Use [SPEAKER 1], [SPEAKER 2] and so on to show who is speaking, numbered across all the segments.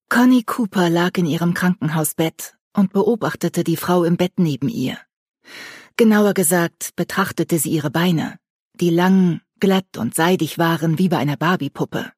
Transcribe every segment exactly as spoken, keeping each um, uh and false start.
[SPEAKER 1] Connie Cooper lag in ihrem Krankenhausbett und beobachtete die Frau im Bett neben ihr. Genauer gesagt betrachtete sie ihre Beine, die lang, glatt und seidig waren wie bei einer Barbiepuppe.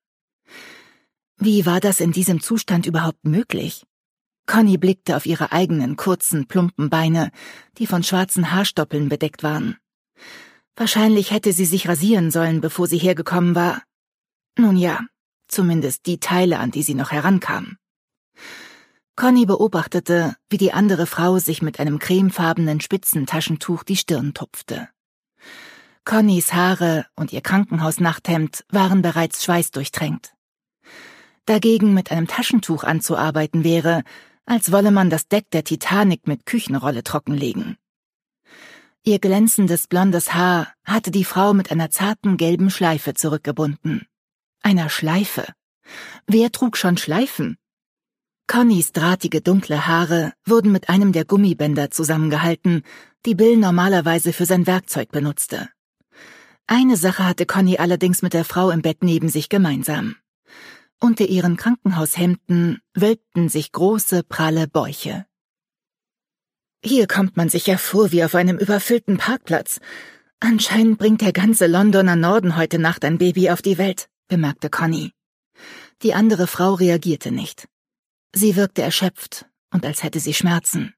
[SPEAKER 1] Wie war das in diesem Zustand überhaupt möglich? Connie blickte auf ihre eigenen kurzen, plumpen Beine, die von schwarzen Haarstoppeln bedeckt waren. Wahrscheinlich hätte sie sich rasieren sollen, bevor sie hergekommen war. Nun ja, zumindest die Teile, an die sie noch herankam. Connie beobachtete, wie die andere Frau sich mit einem cremefarbenen Spitzentaschentuch die Stirn tupfte. Connies Haare und ihr Krankenhausnachthemd waren bereits schweißdurchtränkt. Dagegen mit einem Taschentuch anzuarbeiten wäre, als wolle man das Deck der Titanic mit Küchenrolle trockenlegen. Ihr glänzendes blondes Haar hatte die Frau mit einer zarten gelben Schleife zurückgebunden. Einer Schleife? Wer trug schon Schleifen? Connies drahtige dunkle Haare wurden mit einem der Gummibänder zusammengehalten, die Bill normalerweise für sein Werkzeug benutzte. Eine Sache hatte Connie allerdings mit der Frau im Bett neben sich gemeinsam. Unter ihren Krankenhaushemden wölbten sich große, pralle Bäuche. »Hier kommt man sich ja vor wie auf einem überfüllten Parkplatz. Anscheinend bringt der ganze Londoner Norden heute Nacht ein Baby auf die Welt«, bemerkte Connie. Die andere Frau reagierte nicht. Sie wirkte erschöpft und als hätte sie Schmerzen.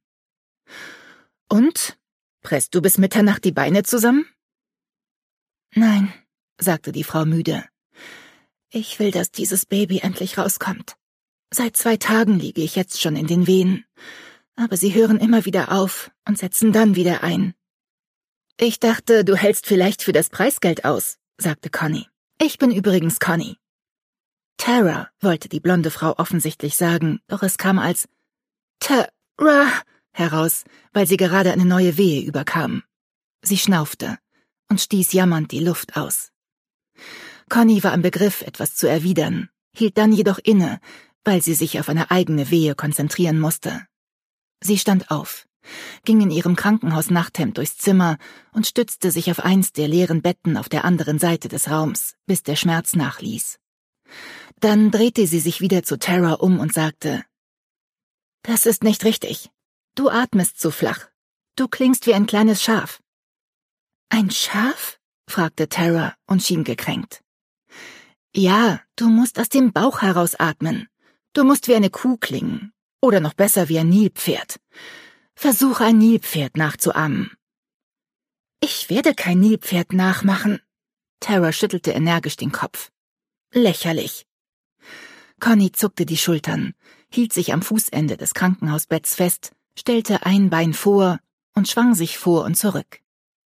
[SPEAKER 1] »Und? Presst du bis Mitternacht die Beine zusammen?« »Nein«, sagte die Frau müde. »Ich will, dass dieses Baby endlich rauskommt. Seit zwei Tagen liege ich jetzt schon in den Wehen. Aber sie hören immer wieder auf und setzen dann wieder ein.« »Ich dachte, du hältst vielleicht für das Preisgeld aus«, sagte Connie. »Ich bin übrigens Connie.« Tara wollte die blonde Frau offensichtlich sagen, doch es kam als Tara heraus, weil sie gerade eine neue Wehe überkam. Sie schnaufte und stieß jammernd die Luft aus. Connie war im Begriff, etwas zu erwidern, hielt dann jedoch inne, weil sie sich auf eine eigene Wehe konzentrieren musste. Sie stand auf, ging in ihrem Krankenhausnachthemd durchs Zimmer und stützte sich auf eins der leeren Betten auf der anderen Seite des Raums, bis der Schmerz nachließ. Dann drehte sie sich wieder zu Tara um und sagte, »Das ist nicht richtig. Du atmest zu flach. Du klingst wie ein kleines Schaf.« »Ein Schaf?« fragte Tara und schien gekränkt. »Ja, du musst aus dem Bauch heraus atmen. Du musst wie eine Kuh klingen. Oder noch besser wie ein Nilpferd. Versuche ein Nilpferd nachzuahmen.« »Ich werde kein Nilpferd nachmachen.« Tara schüttelte energisch den Kopf. »Lächerlich.« Connie zuckte die Schultern, hielt sich am Fußende des Krankenhausbetts fest, stellte ein Bein vor und schwang sich vor und zurück.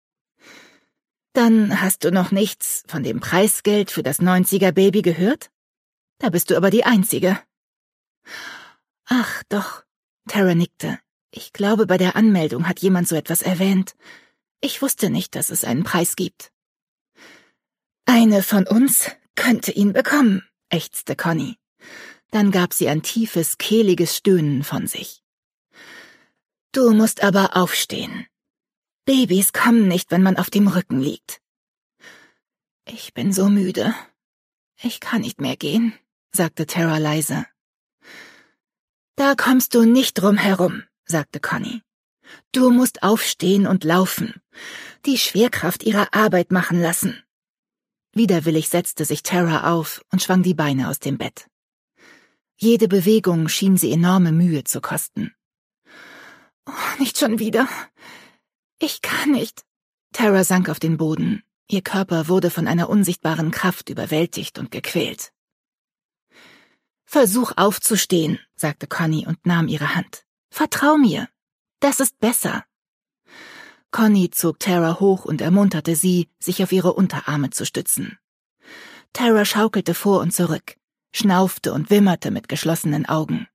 [SPEAKER 1] »Dann hast du noch nichts von dem Preisgeld für das neunziger-Baby gehört? Da bist du aber die Einzige.« »Ach, doch«, Tara nickte. »Ich glaube, bei der Anmeldung hat jemand so etwas erwähnt. Ich wusste nicht, dass es einen Preis gibt.« »Eine von uns könnte ihn bekommen«, ächzte Connie. Dann gab sie ein tiefes, kehliges Stöhnen von sich. »Du musst aber aufstehen. Babys kommen nicht, wenn man auf dem Rücken liegt.« »Ich bin so müde. Ich kann nicht mehr gehen«, sagte Tara leise. »Da kommst du nicht drum herum«, sagte Connie. »Du musst aufstehen und laufen, die Schwerkraft ihrer Arbeit machen lassen.« Widerwillig setzte sich Tara auf und schwang die Beine aus dem Bett. Jede Bewegung schien sie enorme Mühe zu kosten. »Oh, nicht schon wieder. Ich kann nicht.« Tara sank auf den Boden. Ihr Körper wurde von einer unsichtbaren Kraft überwältigt und gequält. »Versuch aufzustehen«, sagte Connie und nahm ihre Hand. »Vertrau mir. Das ist besser.« Connie zog Tara hoch und ermunterte sie, sich auf ihre Unterarme zu stützen. Tara schaukelte vor und zurück, schnaufte und wimmerte mit geschlossenen Augen.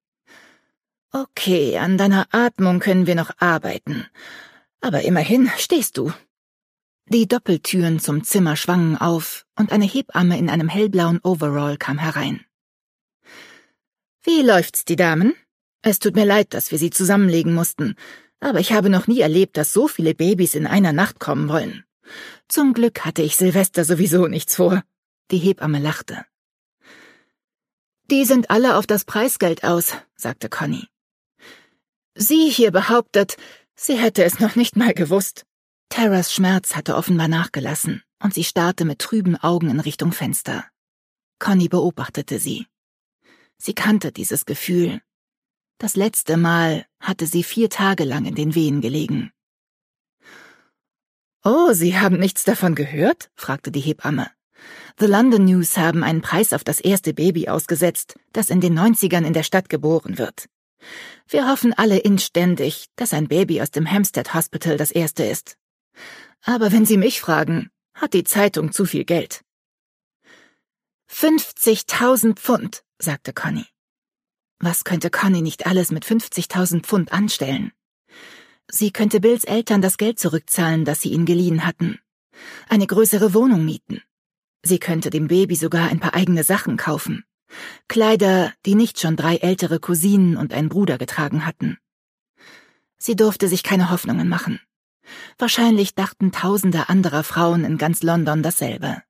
[SPEAKER 1] »Okay, an deiner Atmung können wir noch arbeiten. Aber immerhin stehst du.« Die Doppeltüren zum Zimmer schwangen auf und eine Hebamme in einem hellblauen Overall kam herein. »Wie läuft's, die Damen? Es tut mir leid, dass wir sie zusammenlegen mussten, aber ich habe noch nie erlebt, dass so viele Babys in einer Nacht kommen wollen. Zum Glück hatte ich Silvester sowieso nichts vor.« Die Hebamme lachte. »Die sind alle auf das Preisgeld aus«, sagte Connie. »Sie hier behauptet, sie hätte es noch nicht mal gewusst.« Taras Schmerz hatte offenbar nachgelassen, und sie starrte mit trüben Augen in Richtung Fenster. Connie beobachtete sie. Sie kannte dieses Gefühl. Das letzte Mal hatte sie vier Tage lang in den Wehen gelegen. »Oh, Sie haben nichts davon gehört?« fragte die Hebamme. »The London News haben einen Preis auf das erste Baby ausgesetzt, das in den neunzigern in der Stadt geboren wird. Wir hoffen alle inständig, dass ein Baby aus dem Hampstead Hospital das erste ist. Aber wenn Sie mich fragen, hat die Zeitung zu viel Geld.« »fünfzigtausend Pfund«, sagte Connie. Was könnte Connie nicht alles mit fünfzigtausend Pfund anstellen? Sie könnte Bills Eltern das Geld zurückzahlen, das sie ihnen geliehen hatten. Eine größere Wohnung mieten. Sie könnte dem Baby sogar ein paar eigene Sachen kaufen. Kleider, die nicht schon drei ältere Cousinen und ein Bruder getragen hatten. Sie durfte sich keine Hoffnungen machen. Wahrscheinlich dachten Tausende anderer Frauen in ganz London dasselbe.